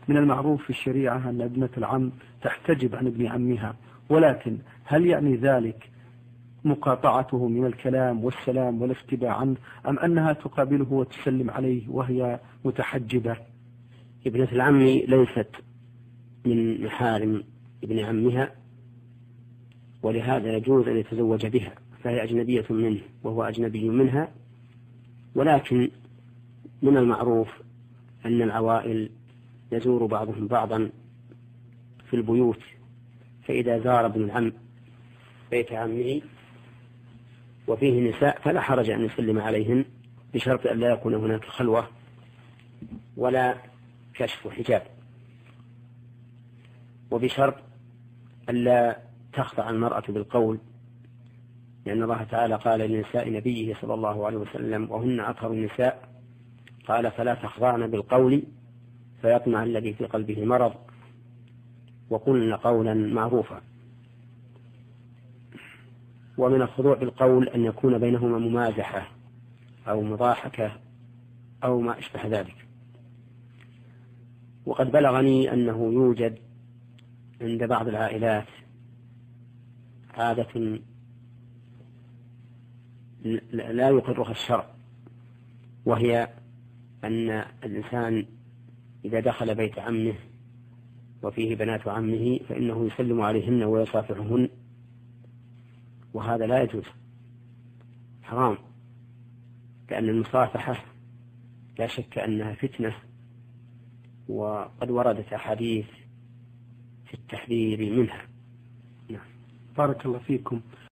من المعروف في الشريعة أن ابنة العم تحتجب عن ابن عمها، ولكن هل يعني ذلك مقاطعته من الكلام والسلام والافتباع عنه، أم أنها تقابله وتسلم عليه وهي متحجبة؟ ابنة العم ليست من محارم ابن عمها، ولهذا يجوز أن يتزوج بها، فهي أجنبية منه وهو أجنبي منها. ولكن من المعروف أن العوائل يزور بعضهم بعضا في البيوت، فإذا زار ابن العم بيت عمه وفيه نساء فلا حرج أن يسلم عليهن، بشرط أن لا يكون هناك خلوة ولا كشف حجاب، وبشرط ألا تخضع المرأة بالقول، لأن الله تعالى قال لنساء نبيه صلى الله عليه وسلم وهن أطهر النساء، قال فلا تخضعن بالقول فيطمع الذي في قلبه مرض وقلن قولا معروفا. ومن الخضوع بالقول أن يكون بينهما ممازحة أو مضاحكة أو ما أشبه ذلك. وقد بلغني أنه يوجد عند بعض العائلات عادة لا يقرها الشرع، وهي أن الإنسان إذا دخل بيت عمه وفيه بنات عمه فإنه يسلم عليهن ويصافحهن، وهذا لا يجوز، حرام، لأن المصافحة لا شك أنها فتنة، وقد وردت أحاديث في التحذير منها. بارك الله فيكم.